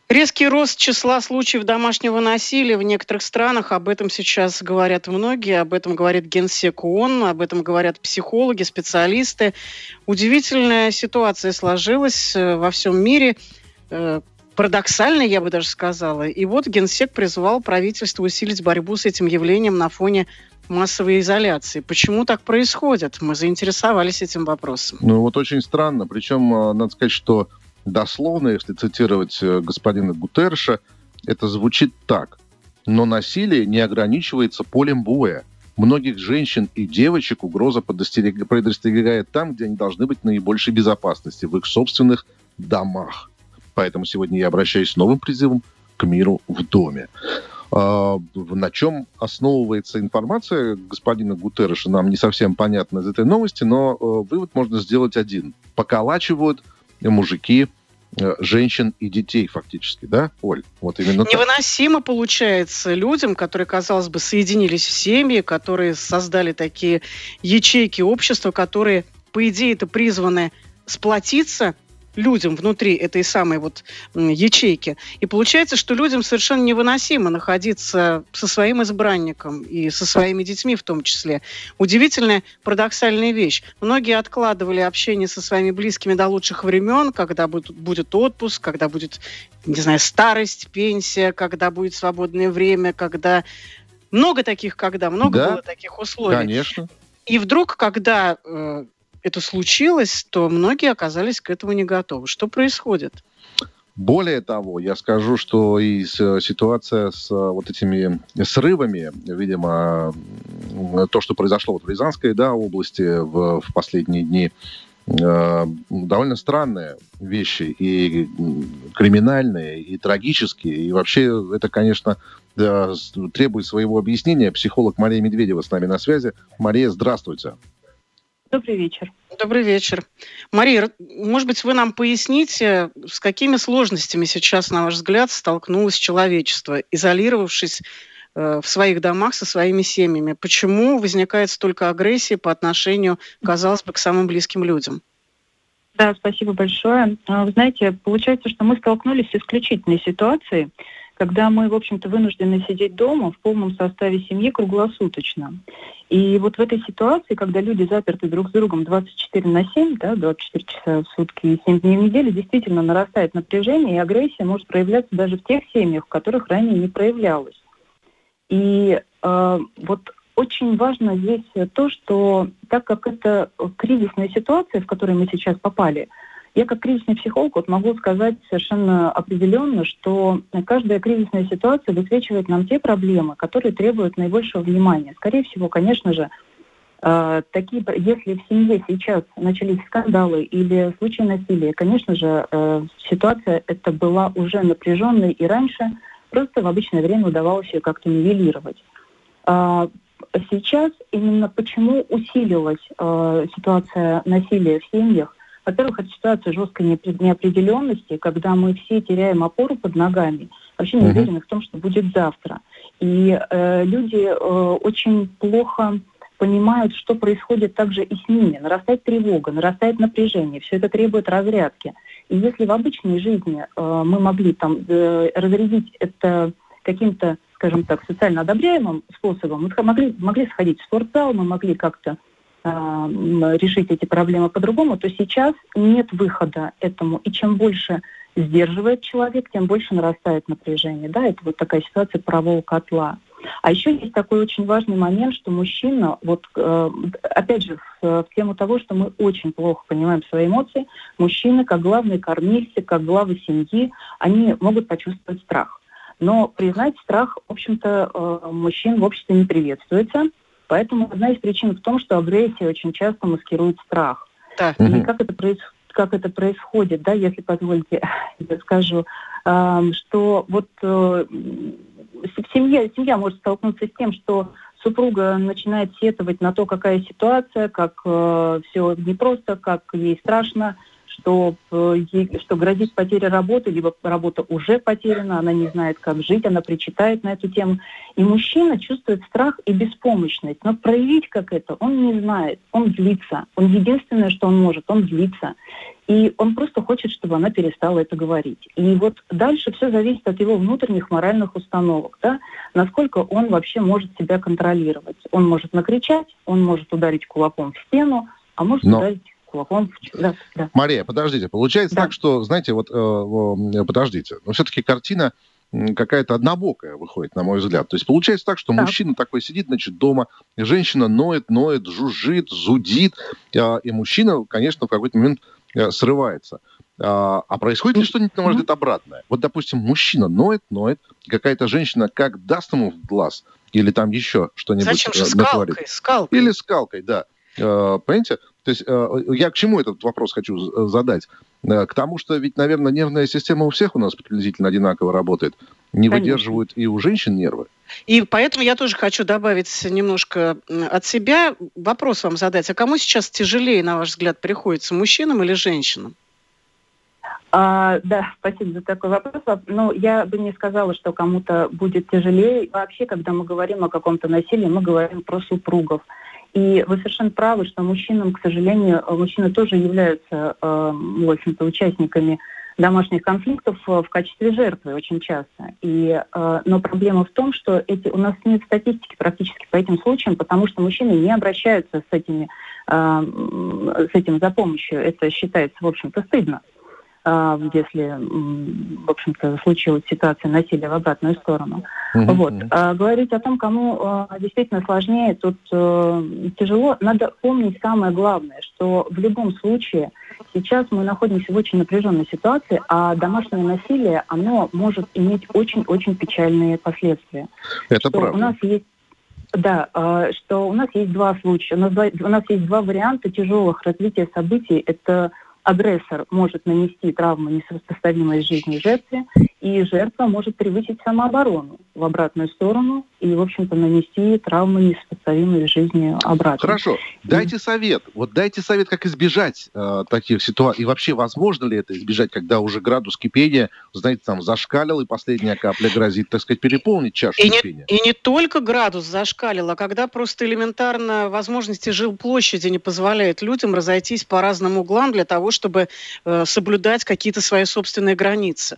Резкий рост числа случаев домашнего насилия в некоторых странах. Об этом сейчас говорят многие. Об этом говорит Генсек ООН, об этом говорят психологи, специалисты. Удивительная ситуация сложилась во всем мире. Парадоксально, я бы даже сказала. И вот Генсек призвал правительство усилить борьбу с этим явлением на фоне массовой изоляции. Почему так происходит? Мы заинтересовались этим вопросом. Ну вот очень странно. Причем, надо сказать, что дословно, если цитировать господина Гутерреша, это звучит так. Но насилие не ограничивается полем боя. Многих женщин и девочек угроза предостерегает там, где они должны быть в наибольшей безопасности, в их собственных домах. Поэтому сегодня я обращаюсь с новым призывом к миру в доме. На чем основывается информация господина Гутерреша, нам не совсем понятно из этой новости, но вывод можно сделать один. Поколачивают мужики женщин и детей фактически, да, Оль? Вот именно так. Невыносимо получается людям, которые, казалось бы, соединились в семьи, которые создали такие ячейки общества, которые, по идее-то, призваны сплотиться людям внутри этой самой вот ячейки. И получается, что людям совершенно невыносимо находиться со своим избранником и со своими детьми в том числе. Удивительная, парадоксальная вещь. Многие откладывали общение со своими близкими до лучших времен, когда будет отпуск, когда будет, не знаю, старость, пенсия, когда будет свободное время, когда... Много было таких условий. Конечно. И вдруг, когда... это случилось, то многие оказались к этому не готовы. Что происходит? Более того, я скажу, что и ситуация с вот этими срывами, видимо, то, что произошло в Рязанской области в последние дни, довольно странные вещи, и криминальные, и трагические. И вообще это, конечно, требует своего объяснения. Психолог Мария Медведева с нами на связи. Мария, здравствуйте. Добрый вечер. Добрый вечер. Мария, может быть, вы нам поясните, с какими сложностями сейчас, на ваш взгляд, столкнулось человечество, изолировавшись в своих домах со своими семьями? Почему возникает столько агрессии по отношению, казалось бы, к самым близким людям? Да, спасибо большое. Вы знаете, получается, что мы столкнулись с исключительной ситуацией, когда мы, в общем-то, вынуждены сидеть дома в полном составе семьи круглосуточно. И вот в этой ситуации, когда люди заперты друг с другом 24/7, 24 часа в сутки и 7 дней в неделю, действительно нарастает напряжение, и агрессия может проявляться даже в тех семьях, в которых ранее не проявлялась. И вот очень важно здесь то, что так как это кризисная ситуация, в которой мы сейчас попали, я как кризисный психолог могу сказать совершенно определенно, что каждая кризисная ситуация высвечивает нам те проблемы, которые требуют наибольшего внимания. Скорее всего, конечно же, если в семье сейчас начались скандалы или случаи насилия, конечно же, ситуация эта была уже напряженной и раньше, просто в обычное время удавалось ее как-то нивелировать. Сейчас именно почему усилилась ситуация насилия в семьях? Во-первых, это ситуация жесткой неопределенности, когда мы все теряем опору под ногами, вообще не уверены в том, что будет завтра. И люди очень плохо понимают, что происходит также и с ними. Нарастает тревога, нарастает напряжение, все это требует разрядки. И если в обычной жизни мы могли разрядить это каким-то, скажем так, социально одобряемым способом, мы могли сходить в спортзал, мы могли как-то решить эти проблемы по-другому, то сейчас нет выхода этому. И чем больше сдерживает человек, тем больше нарастает напряжение. Да, это вот такая ситуация парового котла. А еще есть такой очень важный момент, что мужчина, опять же, в тему того, что мы очень плохо понимаем свои эмоции, мужчины, как главные кормильцы, как главы семьи, они могут почувствовать страх. Но признать страх, в общем-то, мужчин в обществе не приветствуется. Поэтому одна из причин в том, что агрессия очень часто маскирует страх. Да. И как это происходит, да, если позволите, я скажу, что вот семья может столкнуться с тем, что супруга начинает сетовать на то, какая ситуация, как все непросто, как ей страшно, что грозит потеря работы, либо работа уже потеряна, она не знает, как жить, она причитает на эту тему. И мужчина чувствует страх и беспомощность. Но проявить как это он не знает. Он злится. Он единственное, что он может, он злится. И он просто хочет, чтобы она перестала это говорить. И вот дальше все зависит от его внутренних моральных установок, да? Насколько он вообще может себя контролировать. Он может накричать, он может ударить кулаком в стену, а может ударить кулаком в... Да. Мария, подождите. Получается так, что, знаете, подождите. Но все-таки картина какая-то однобокая выходит, на мой взгляд. То есть получается так, что мужчина такой сидит, значит, дома, и женщина ноет, жужжит, зудит, и мужчина, конечно, в какой-то момент срывается. А происходит ли что-нибудь, на ваш взгляд, обратное? Вот, допустим, мужчина ноет, и какая-то женщина как даст ему в глаз, или там еще что-нибудь Зачем же натворит. скалкой? Или скалкой, да. Понимаете? То есть я к чему этот вопрос хочу задать? К тому, что ведь, наверное, нервная система у всех у нас приблизительно одинаково работает. Не выдерживают и у женщин нервы. И поэтому я тоже хочу добавить немножко от себя. Вопрос вам задать. А кому сейчас тяжелее, на ваш взгляд, приходится, мужчинам или женщинам? Да, спасибо за такой вопрос. Но я бы не сказала, что кому-то будет тяжелее. Вообще, когда мы говорим о каком-то насилии, мы говорим про супругов. И вы совершенно правы, что мужчинам, к сожалению, мужчины тоже являются, в общем-то, участниками домашних конфликтов в качестве жертвы очень часто. Но проблема в том, что у нас нет статистики практически по этим случаям, потому что мужчины не обращаются с этим за помощью. Это считается, в общем-то, стыдно, если, в общем-то, случилась ситуация насилия в обратную сторону. Говорить о том, кому действительно сложнее, тут тяжело. Надо помнить самое главное, что в любом случае сейчас мы находимся в очень напряженной ситуации, а домашнее насилие, оно может иметь очень-очень печальные последствия. Это правда. Что у нас есть два случая. У нас есть два варианта тяжелых развития событий. Это агрессор может нанести травму, несопоставимой с жизнью жертве, и жертва может превысить самооборону в обратную сторону и, в общем-то, нанести травму, несопоставимой с жизнью обратно. Хорошо. Дайте совет. Дайте совет, как избежать таких ситуаций. И вообще, возможно ли это избежать, когда уже градус кипения, знаете, там зашкалил, и последняя капля грозит, так сказать, переполнить чашу кипения? И не только градус зашкалил, а когда просто элементарно возможности жилплощади не позволяют людям разойтись по разным углам для того, чтобы соблюдать какие-то свои собственные границы.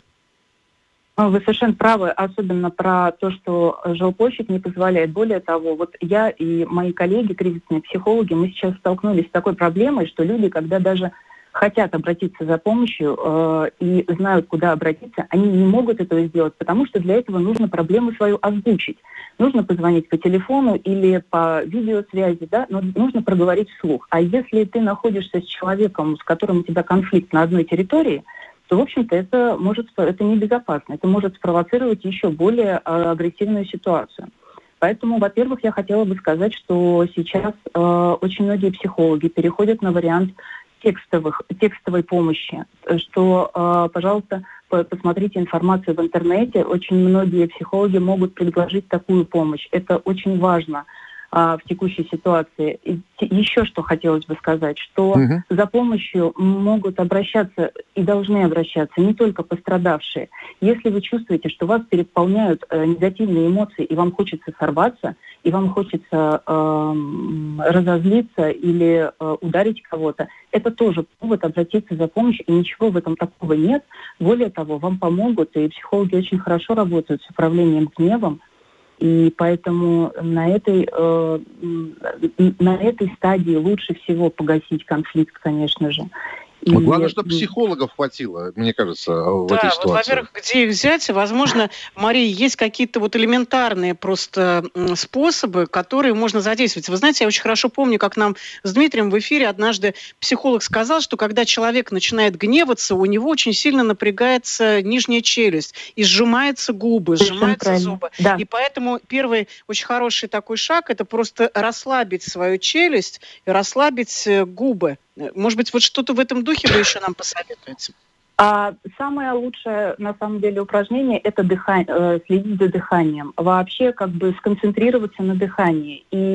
Вы совершенно правы, особенно про то, что жилплощадь не позволяет. Более того, я и мои коллеги, кризисные психологи, мы сейчас столкнулись с такой проблемой, что люди, когда даже хотят обратиться за помощью и знают, куда обратиться, они не могут этого сделать, потому что для этого нужно проблему свою озвучить. Нужно позвонить по телефону или по видеосвязи, да, но нужно проговорить вслух. А если ты находишься с человеком, с которым у тебя конфликт на одной территории, то, в общем-то, это небезопасно. Это может спровоцировать еще более агрессивную ситуацию. Поэтому, во-первых, я хотела бы сказать, что сейчас очень многие психологи переходят на вариант текстовой помощи, что, пожалуйста, посмотрите информацию в интернете. Очень многие психологи могут предложить такую помощь. Это очень важно в текущей ситуации. И еще что хотелось бы сказать, что за помощью могут обращаться и должны обращаться не только пострадавшие. Если вы чувствуете, что вас переполняют негативные эмоции, и вам хочется сорваться, и вам хочется разозлиться или ударить кого-то, это тоже повод обратиться за помощью, и ничего в этом такого нет. Более того, вам помогут, и психологи очень хорошо работают с управлением гневом, и поэтому на этой стадии лучше всего погасить конфликт, конечно же. Главное, чтобы психологов хватило, мне кажется, в этой ситуации. Во-первых, где их взять? Возможно, Мария, есть какие-то элементарные просто способы, которые можно задействовать. Вы знаете, я очень хорошо помню, как нам с Дмитрием в эфире однажды психолог сказал, что когда человек начинает гневаться, у него очень сильно напрягается нижняя челюсть, и сжимаются губы, сжимаются зубы. Да. И поэтому первый очень хороший такой шаг – это просто расслабить свою челюсть и расслабить губы. Может быть, что-то в этом духе вы еще нам посоветуете? Самое лучшее, на самом деле, упражнение – это следить за дыханием. Вообще, сконцентрироваться на дыхании. И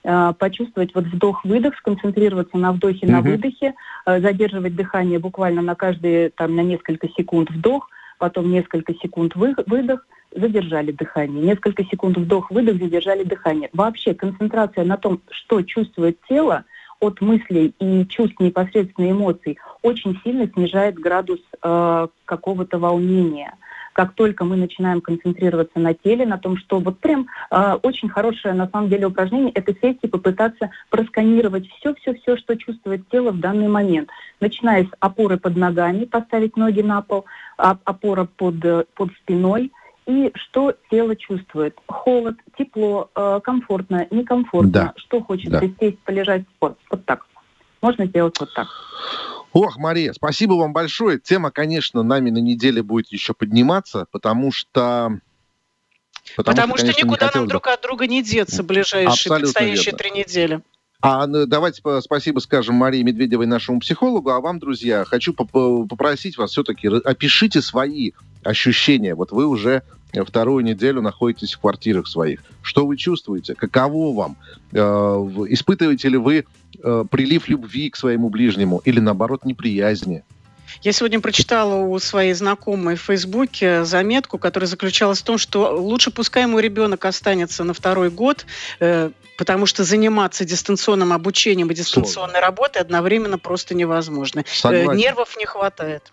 почувствовать вот вдох-выдох, сконцентрироваться на вдохе, на выдохе, задерживать дыхание буквально на несколько секунд вдох, потом несколько секунд выдох, задержали дыхание. Несколько секунд вдох-выдох, задержали дыхание. Вообще концентрация на том, что чувствует тело, от мыслей и чувств, непосредственно эмоций, очень сильно снижает градус какого-то волнения. Как только мы начинаем концентрироваться на теле, на том, что вот прям очень хорошее на самом деле упражнение, это сесть и попытаться просканировать все, что чувствует тело в данный момент. Начиная с опоры под ногами, поставить ноги на пол, опора под спиной, и что тело чувствует. Холод, тепло, комфортно, некомфортно, Да. что хочется сесть, полежать, вот так. Можно сделать вот так. Ох, Мария, спасибо вам большое. Тема, конечно, нами на неделе будет еще подниматься, потому что конечно, никуда нам друг от друга не деться ближайшие, предстоящие 3 недели. Давайте спасибо скажем Марии Медведевой, нашему психологу, а вам, друзья, хочу попросить вас все-таки опишите свои ощущения. Вот вы уже 2-ю неделю находитесь в квартирах своих. Что вы чувствуете? Каково вам? Испытываете ли вы прилив любви к своему ближнему или, наоборот, неприязни? Я сегодня прочитала у своей знакомой в Фейсбуке заметку, которая заключалась в том, что лучше пускай мой ребенок останется на 2-й год, потому что заниматься дистанционным обучением и дистанционной работой одновременно просто невозможно. Согласен. Нервов не хватает.